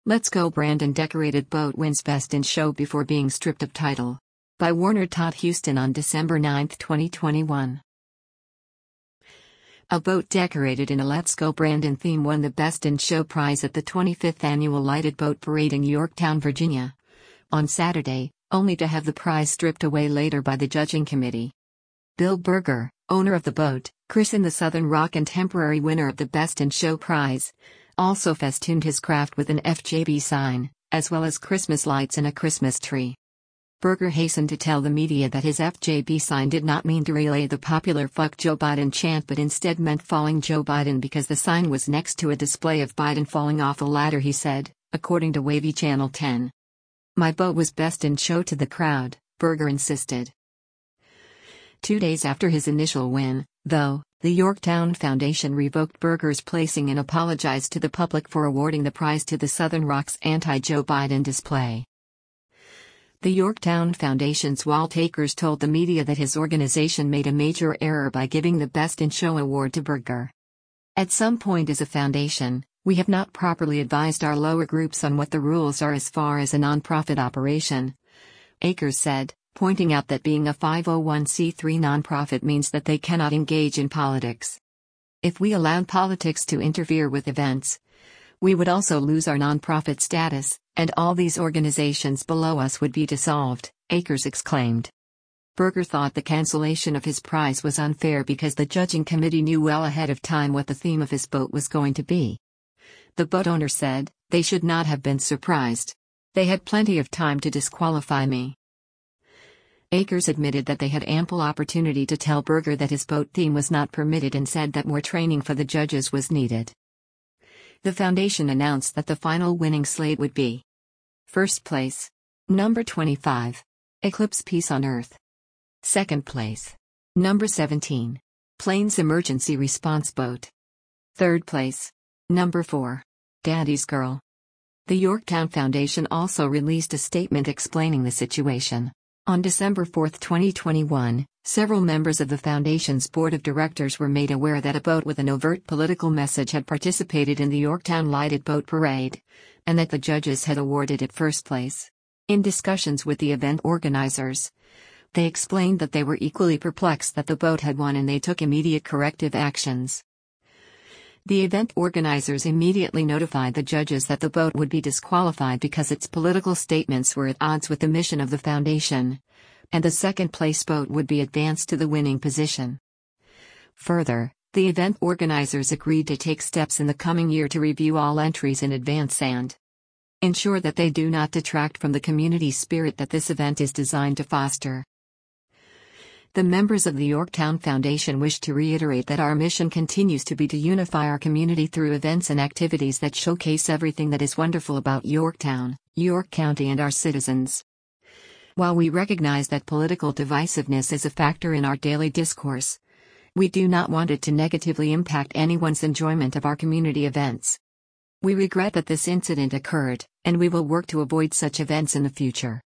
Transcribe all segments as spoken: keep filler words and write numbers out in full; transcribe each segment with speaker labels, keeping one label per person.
Speaker 1: Let's Go Brandon decorated boat wins Best in Show before being stripped of title. By Warner Todd Houston on December ninth, twenty twenty-one. A boat decorated in a Let's Go Brandon theme won the Best in Show prize at the twenty-fifth Annual Lighted Boat Parade in Yorktown, Virginia, on Saturday, only to have the prize stripped away later by the judging committee. Bill Berger, owner of the boat, christened the Southern Rock and temporary winner of the Best in Show prize, also festooned his craft with an F J B sign, as well as Christmas lights and a Christmas tree. Berger hastened to tell the media that his F J B sign did not mean to relay the popular "Fuck Joe Biden" chant but instead meant falling Joe Biden because the sign was next to a display of Biden falling off a ladder, he said, according to Wavy Channel ten. "My boat was Best in Show to the crowd," Berger insisted. Two days after his initial win, though, the Yorktown Foundation revoked Berger's placing and apologized to the public for awarding the prize to the Southern Rock's anti-Joe Biden display. The Yorktown Foundation's Walt Akers told the media that his organization made a major error by giving the Best in Show award to Berger. "At some point as a foundation, we have not properly advised our lower groups on what the rules are as far as a nonprofit operation," Akers said, pointing out that being a five oh one c three nonprofit means that they cannot engage in politics. "If we allowed politics to interfere with events, we would also lose our nonprofit status, and all these organizations below us would be dissolved," Akers exclaimed. Berger thought the cancellation of his prize was unfair because the judging committee knew well ahead of time what the theme of his boat was going to be. The boat owner said, "They should not have been surprised. They had plenty of time to disqualify me." Akers admitted that they had ample opportunity to tell Berger that his boat theme was not permitted and said that more training for the judges was needed. The foundation announced that the final winning slate would be: First place, number twenty-five, Eclipse Peace on Earth. Second place, number seventeen, Plains Emergency Response Boat. Third place, number four, Daddy's Girl. The Yorktown Foundation also released a statement explaining the situation. On December fourth, twenty twenty-one, several members of the Foundation's board of directors were made aware that a boat with an overt political message had participated in the Yorktown Lighted Boat Parade, and that the judges had awarded it first place. In discussions with the event organizers, they explained that they were equally perplexed that the boat had won and they took immediate corrective actions. The event organizers immediately notified the judges that the boat would be disqualified because its political statements were at odds with the mission of the foundation, and the second-place boat would be advanced to the winning position. Further, the event organizers agreed to take steps in the coming year to review all entries in advance and ensure that they do not detract from the community spirit that this event is designed to foster. The members of the Yorktown Foundation wish to reiterate that our mission continues to be to unify our community through events and activities that showcase everything that is wonderful about Yorktown, York County, and our citizens. While we recognize that political divisiveness is a factor in our daily discourse, we do not want it to negatively impact anyone's enjoyment of our community events. We regret that this incident occurred, and we will work to avoid such events in the future.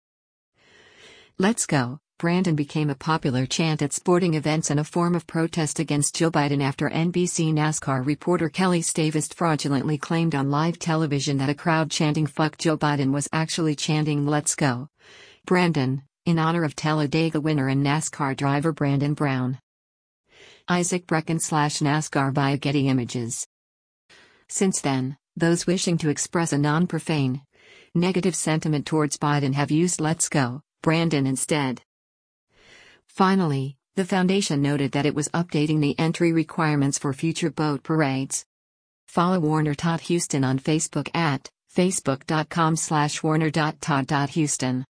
Speaker 1: Let's Go Brandon became a popular chant at sporting events and a form of protest against Joe Biden after N B C NASCAR reporter Kelly Stavist fraudulently claimed on live television that a crowd chanting "Fuck Joe Biden" was actually chanting "Let's Go Brandon," in honor of Talladega winner and NASCAR driver Brandon Brown. Isaac Brecken slash NASCAR via Getty Images. Since then, those wishing to express a non-profane, negative sentiment towards Biden have used "Let's Go Brandon" instead. Finally, the foundation noted that it was updating the entry requirements for future boat parades. Follow Warner Todd Houston on Facebook at facebook dot com slash warner dot todd dot houston.